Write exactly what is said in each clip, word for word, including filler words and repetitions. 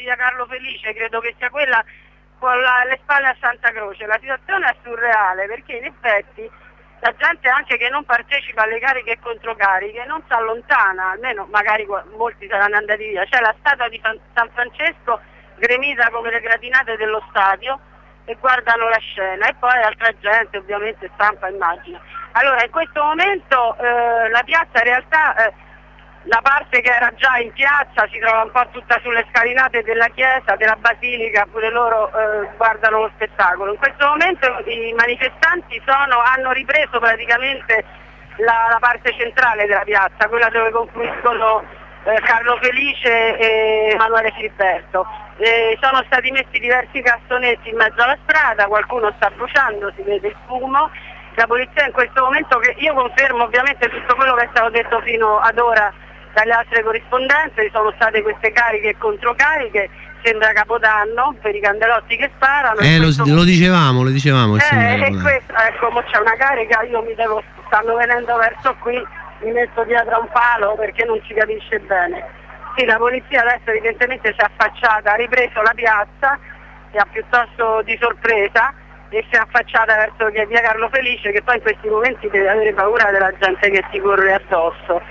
via Carlo Felice, credo che sia quella con la, le spalle a Santa Croce. La situazione è surreale, perché in effetti la gente anche che non partecipa alle cariche e controcariche non si allontana, almeno magari molti saranno andati via. C'è la statua di San Francesco gremita come le gratinate dello stadio e guardano la scena, e poi altra gente, ovviamente stampa, immagina. Allora in questo momento eh, la piazza in realtà, eh, la parte che era già in piazza si trova un po' tutta sulle scalinate della chiesa, della basilica, pure loro eh, guardano lo spettacolo. In questo momento i manifestanti sono, hanno ripreso praticamente la, la parte centrale della piazza, quella dove confluiscono eh, Carlo Felice e Emanuele Filiberto. Eh, sono stati messi diversi cassonetti in mezzo alla strada, qualcuno sta bruciando, si vede il fumo. La polizia in questo momento, che io confermo ovviamente tutto quello che è stato detto fino ad ora dalle altre corrispondenze, ci sono state queste cariche e controcariche, sembra Capodanno per i candelotti che sparano. Eh, lo, lo dicevamo, lo dicevamo. Eh, e questo, ecco, mo c'è una carica, io mi devo, stanno venendo verso qui, mi metto dietro a un palo perché non si capisce bene. Sì, la polizia adesso evidentemente si è affacciata, ha ripreso la piazza, e ha piuttosto di sorpresa, e si è affacciata verso via Carlo Felice, che poi in questi momenti deve avere paura della gente che ti corre addosso.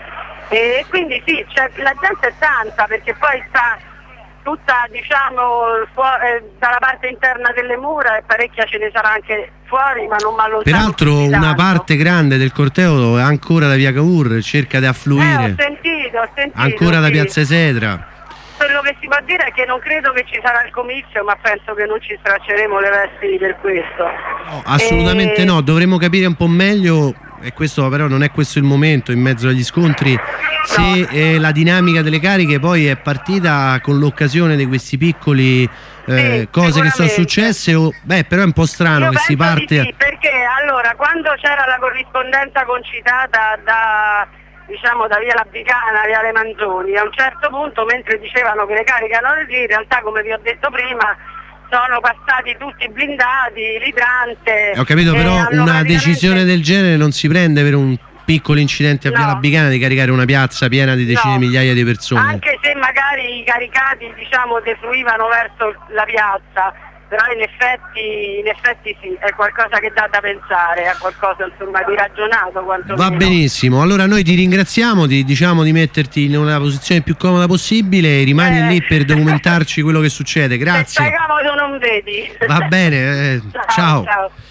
E quindi sì, cioè, la gente è tanta, perché poi sta tutta, diciamo, fuori, eh, dalla parte interna delle mura, e parecchia ce ne sarà anche fuori, ma non mallontano. Peraltro una parte grande del corteo è ancora da via Cavour, cerca di affluire. Eh, ho sentito, ho sentito. Ancora sì. da piazza Esedra. Quello che si può dire è che non credo che ci sarà il comizio, ma penso che non ci stracceremo le vesti per questo. No, assolutamente e... no, dovremmo capire un po' meglio, e questo però non è questo il momento, in mezzo agli scontri, se no. eh, la dinamica delle cariche poi è partita con l'occasione di questi piccoli eh, sì, cose che sono successe, o, beh, però è un po' strano Io che si parte... Sì, perché allora quando c'era la corrispondenza concitata da... diciamo da via Labicana, via Le Manzoni, a un certo punto, mentre dicevano che le cariche erano lì, in realtà, come vi ho detto prima, sono passati tutti blindati, l'idrante. Ho capito, però una praticamente... decisione del genere non si prende per un piccolo incidente a via no. Labicana di caricare una piazza piena di decine no. di migliaia di persone. Anche se magari i caricati, diciamo, defluivano verso la piazza, però in effetti, in effetti sì, è qualcosa che dà da pensare, è qualcosa insomma di ragionato. Va benissimo, allora noi ti ringraziamo, ti diciamo di metterti in una posizione più comoda possibile, rimani eh. lì per documentarci quello che succede, grazie. Se stai comodo non vedi. Va bene, eh, ciao. ciao. ciao.